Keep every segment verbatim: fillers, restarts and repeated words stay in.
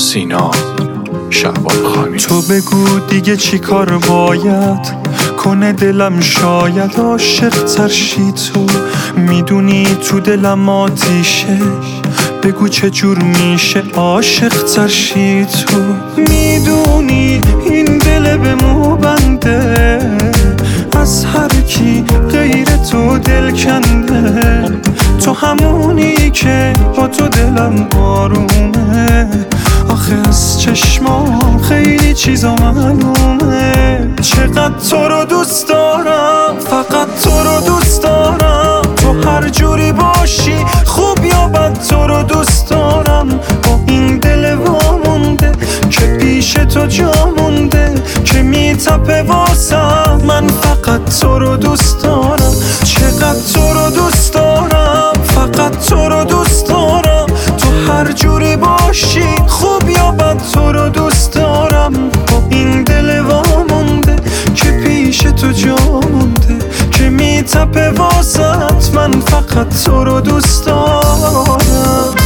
سینا شعبان خانی. تو بگو دیگه چی کار باید کنه دلم، شاید عاشق ترشی. تو میدونی تو دلم آتیشه، بگو چه جور میشه عاشق ترشی. تو میدونی این دل به مو بنده، از هر کی غیر تو دل کنده. تو همونی که با تو دلم آرومه، آخه از چشمام خیلی چیزا معلومه. چقدر تو رو دوست دارم، فقط تو رو دوست دارم. تو هر جوری باشی خوب یا بد تو رو دوست دارم. با این دل وامونده که پیش تو جا مونده، که میتپه واسم. من فقط تو رو دوست دارم، چقدر تو رو دوست دارم، فقط تو رو دوست دارم. تو هر جوری باشی خوب یا بد تو رو دوست دارم. با این دل وامونده که پیش تو جا مونده، که میتپه واسط. من فقط تو رو دوست دارم.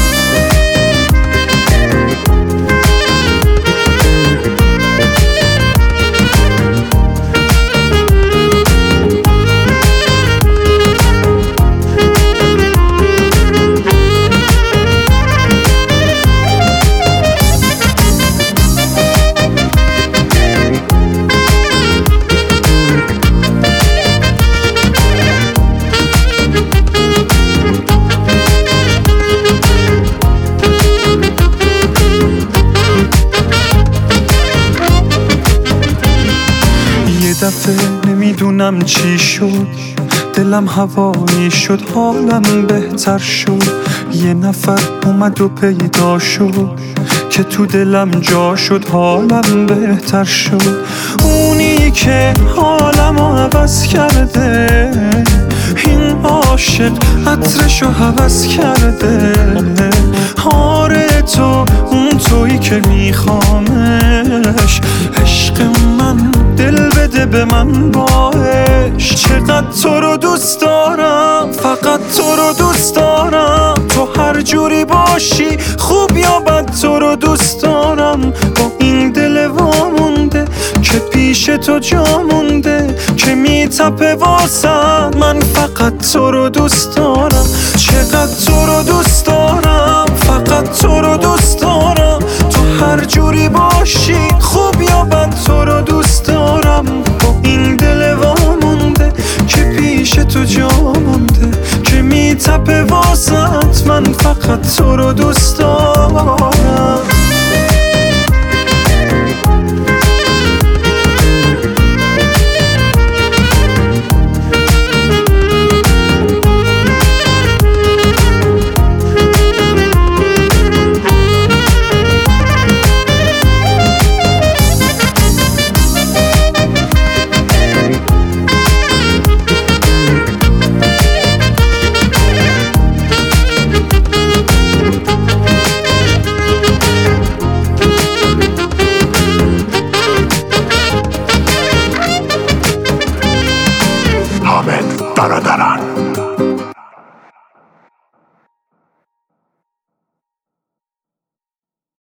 دفعه نمیدونم چی شد، دلم هوایی شد، حالم بهتر شد. یه نفر اومد و پیدا شد که تو دلم جا شد، حالم بهتر شد. اونی که حالمو عوض کرده، این عاشق عطرشو حوض کرده. آره تو اون تویی که میخوامش، عشق من دل بده به من باش. چقدر تو رو دوست دارم، فقط تو رو دوست دارم. تو هر جوری باشی خوب یا بد تو رو دوست دارم. با این دل وامونده که پیش تو جا مونده، که میتپه واسم. من فقط تو رو دوست دارم، چقدر تو رو دوست دارم، فقط تو رو دوست دارم. تو هر جوری باشی خوب یا بد تو رو دوست دارم. با این دل وامونده که پیش تو جا مونده، که میتپه واسط. من فقط تو رو دوست دارم.